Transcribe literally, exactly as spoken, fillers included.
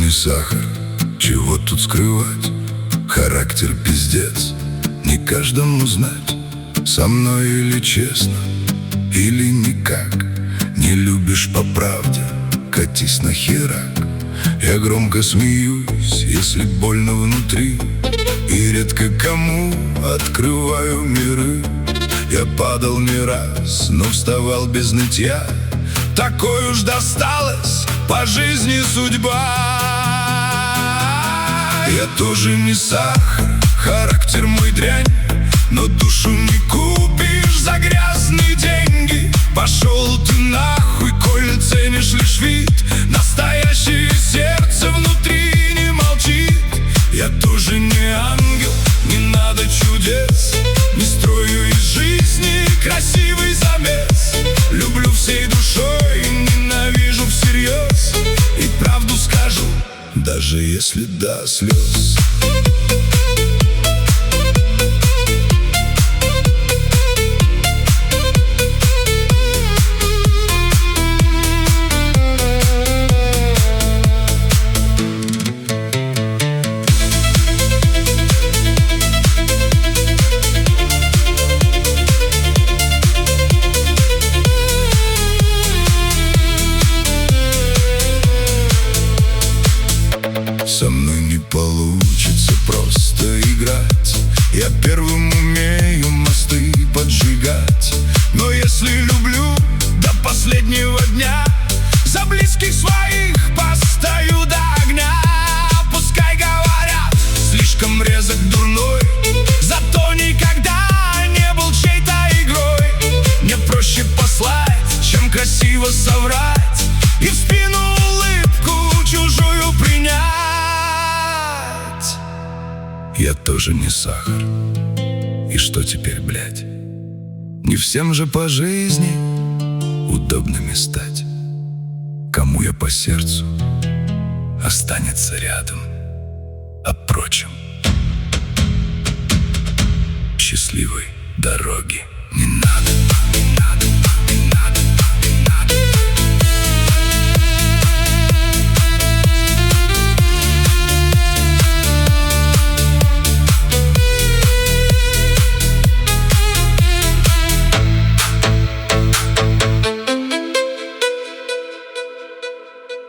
не сахар, чего тут скрывать? Характер пиздец, не каждому знать. Со мной или честно, или никак. Не любишь по правде, катись на херак. Я громко смеюсь, если больно внутри, и редко кому открываю миры. Я падал не раз, но вставал без нытья. Такой уж досталась по жизни судьба. Я тоже не сахар, характер мой дрянь, но душу не купишь за грязные деньги. Пошел ты нахуй, коль ценишь лишь вид. Настоящее сердце внутри не молчит. Я тоже не ангел, не надо чудес. Не строю из жизни красивый замес. Люблю всей душой, ненавижу всерьез. И правду скажу, даже если до слез. Со мной не получится просто играть. Я первым умею мосты поджигать. Но если люблю до последнего дня, за близких своих постою до огня. Пускай говорят, слишком резок дурной, зато никогда не был чьей-то игрой. Мне проще послать, чем красиво соврать, и в спину улыбку чужую принять. Я тоже не сахар. И что теперь, блядь? Не всем же по жизни удобными стать. Кому я по сердцу, останется рядом. А прочим, счастливой дороги не надо.